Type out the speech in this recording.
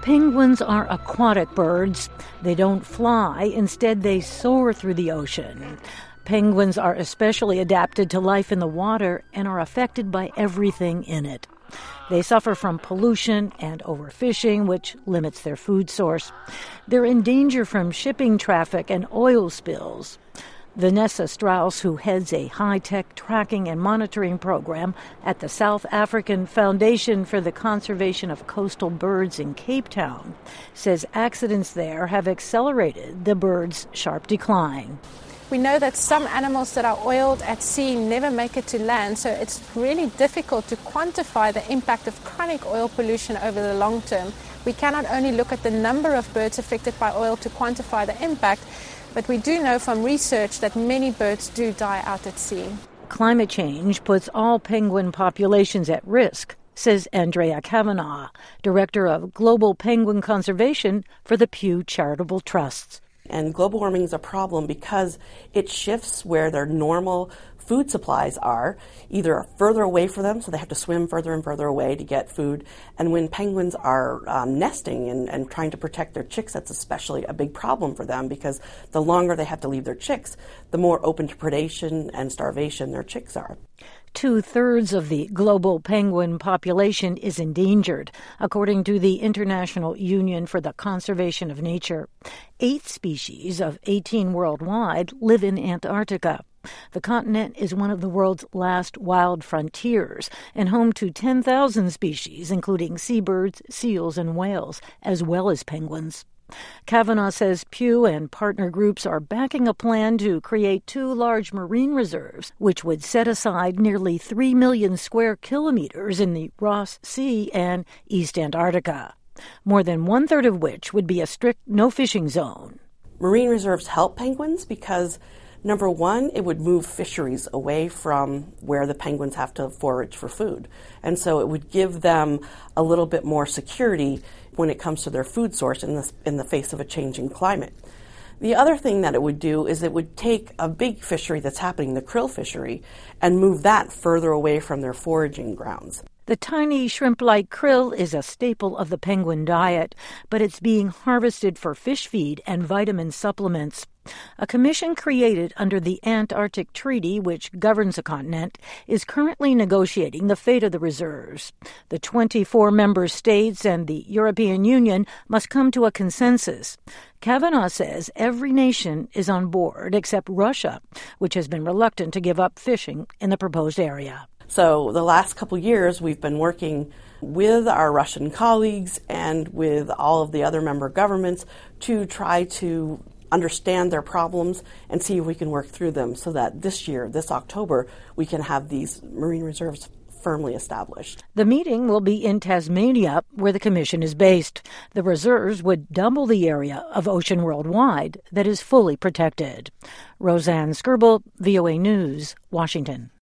Penguins are aquatic birds. They don't fly. Instead, they soar through the ocean. Penguins are especially adapted to life in the water and are affected by everything in it. They suffer from pollution and overfishing, which limits their food source. They're in danger from shipping traffic and oil spills. Vanessa Strauss, who heads a high-tech tracking and monitoring program at the South African Foundation for the Conservation of Coastal Birds in Cape Town, says accidents there have accelerated the birds' sharp decline. We know that some animals that are oiled at sea never make it to land, so it's really difficult to quantify the impact of chronic oil pollution over the long term. We cannot only look at the number of birds affected by oil to quantify the impact, but we do know from research that many birds do die out at sea. Climate change puts all penguin populations at risk, says Andrea Kavanagh, Director of Global Penguin Conservation for the Pew Charitable Trusts. And global warming is a problem because it shifts where their normal food supplies are, either further away from them, so they have to swim further and further away to get food. And when penguins are nesting and trying to protect their chicks, that's especially a big problem for them because the longer they have to leave their chicks, the more open to predation and starvation their chicks are. 2/3 of the global penguin population is endangered, according to the International Union for the Conservation of Nature. 8 species of 18 worldwide live in Antarctica. The continent is one of the world's last wild frontiers and home to 10,000 species, including seabirds, seals, and whales, as well as penguins. Kavanagh says Pew and partner groups are backing a plan to create 2 large marine reserves, which would set aside nearly 3 million square kilometers in the Ross Sea and East Antarctica, more than 1/3 of which would be a strict no-fishing zone. Marine reserves help penguins because, number one, it would move fisheries away from where the penguins have to forage for food. And so it would give them a little bit more security when it comes to their food source in the face of a changing climate. The other thing that it would do is it would take a big fishery that's happening, the krill fishery, and move that further away from their foraging grounds. The tiny shrimp-like krill is a staple of the penguin diet, but it's being harvested for fish feed and vitamin supplements. A commission created under the Antarctic Treaty, which governs the continent, is currently negotiating the fate of the reserves. The 24 member states and the European Union must come to a consensus. Kavanagh says every nation is on board except Russia, which has been reluctant to give up fishing in the proposed area. So the last couple years, we've been working with our Russian colleagues and with all of the other member governments to try to understand their problems and see if we can work through them so that this year, this October, we can have these marine reserves firmly established. The meeting will be in Tasmania, where the commission is based. The reserves would double the area of ocean worldwide that is fully protected. Roseanne Skirble, VOA News, Washington.